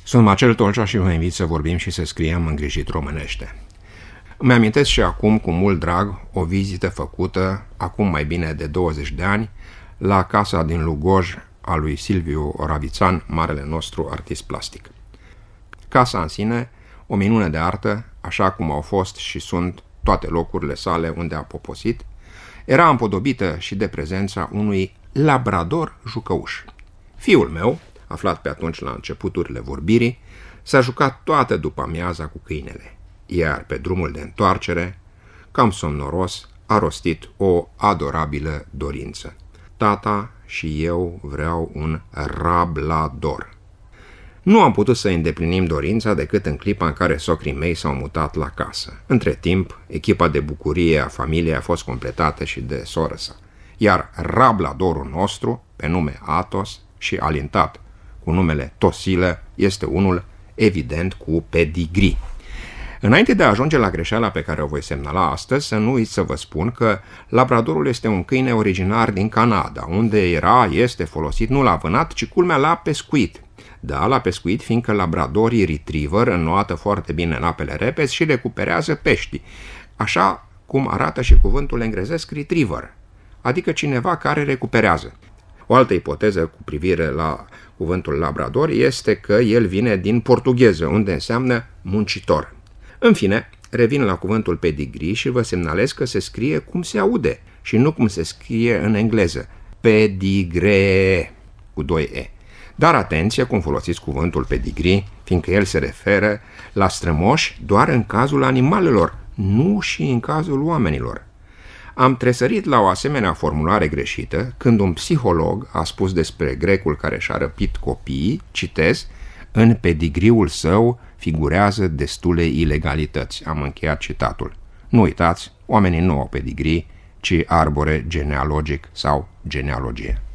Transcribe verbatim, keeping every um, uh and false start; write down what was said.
Sunt Marcel Tolcea și vă invit să vorbim și să scriem îngrijit românește. Îmi amintesc și acum, cu mult drag, o vizită făcută, acum mai bine de douăzeci de ani, la casa din Lugoj a lui Silviu Oravițan, marele nostru artist plastic. Casa în sine, o minune de artă, așa cum au fost și sunt toate locurile sale unde a poposit, era împodobită și de prezența unui labrador jucăuș. Fiul meu, aflat pe atunci la începuturile vorbirii, s-a jucat toată după amiaza cu câinele, iar pe drumul de întoarcere, cam somnoros, a rostit o adorabilă dorință. Tata și eu vreau un rablador. Nu am putut să îndeplinim dorința decât în clipa în care socrii mei s-au mutat la casă. Între timp, echipa de bucurie a familiei a fost completată și de soră sa, iar rabladorul nostru, pe nume Athos și alintat cu numele Tosilă, este unul evident cu pedigree. Înainte de a ajunge la greșeala pe care o voi semnala astăzi, să nu uit să vă spun că labradorul este un câine originar din Canada, unde era, este folosit nu la vânat, ci culmea la pescuit. Da, la pescuit, fiindcă labradorii retriever înnoată foarte bine în apele repezi și recuperează pești, așa cum arată și cuvântul englezesc retriever, adică cineva care recuperează. O altă ipoteză cu privire la cuvântul labrador este că el vine din portugheză, unde înseamnă muncitor. În fine, revin la cuvântul pedigree și vă semnalez că se scrie cum se aude și nu cum se scrie în engleză, pedigree, cu doi e. Dar atenție cum folosiți cuvântul pedigree, fiindcă el se referă la strămoși doar în cazul animalelor, nu și în cazul oamenilor. Am tresărit la o asemenea formulare greșită când un psiholog a spus despre grecul care și-a răpit copiii, citez, în pedigriul său figurează destule ilegalități. Am încheiat citatul. Nu uitați, oamenii nu au pedigree, ci arbore genealogic sau genealogie.